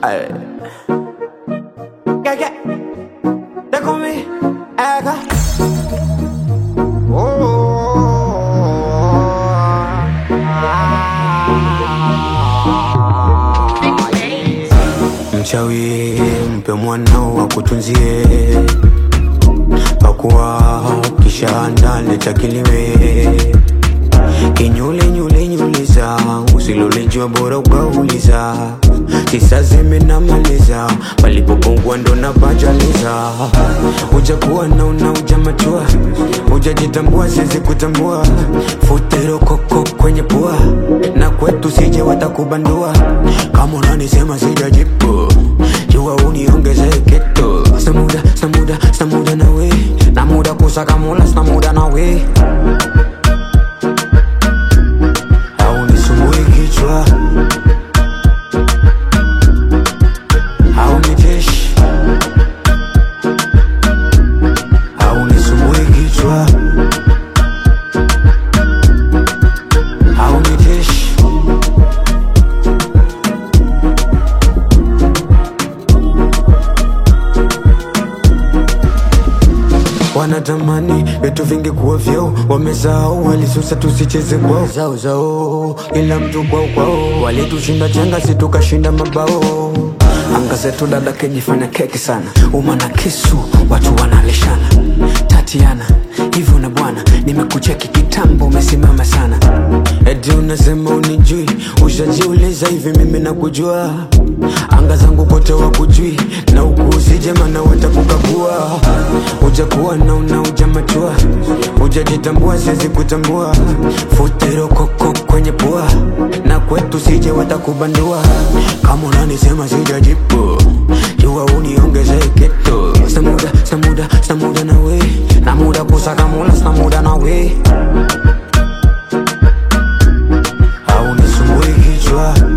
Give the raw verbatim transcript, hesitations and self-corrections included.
Ay. Yeah, yeah. They call me Aga. Mchawi mpe mwanao wa kutunzie, pakuwa kisha ndani takiliwe. Kinyule nyule nyuliza, usilolijua bora ukauliza. Tisa zime na maliza, palipopungua ndo na pajaliza. Uja kuwa na una uja matua, uja jitambua sizi kutambua. Futero koko kwenye pua, na kwetu sije watakubandua. Kama unanisema sija jipu, jua uniongeze kitu. Samuda, samuda, samuda na we, na muda kusaka mula, samuda na we. Wanatamani vitu vingi kuwa vyao, wamezao walisusa tusicheze kwao. Zao zao ila mtu kwao kwao, walitushinda chenga si tukashinda mabao. Anga zetu dada kejifanya keki sana, umana kisu watu wanalishana. Tatiana hivyo na bwana, nimekucheki kitambo umesimama sana. Edi unasema unijui, ushajiuliza hivi mimi nakujua. Anga zangu kote wakujui, na uku usije mana watakukagua. Uja kuwa na una uja matua, uja jitambua sizi kutambua. Futero koko kwenye pua, na kwetu sije watakubandua. Kama unanisema sija jipu, jua uniongeze kitu. Samuda, samuda, samuda na we, na muda kusaka mula, samuda na we. Au nisumbue kichwa.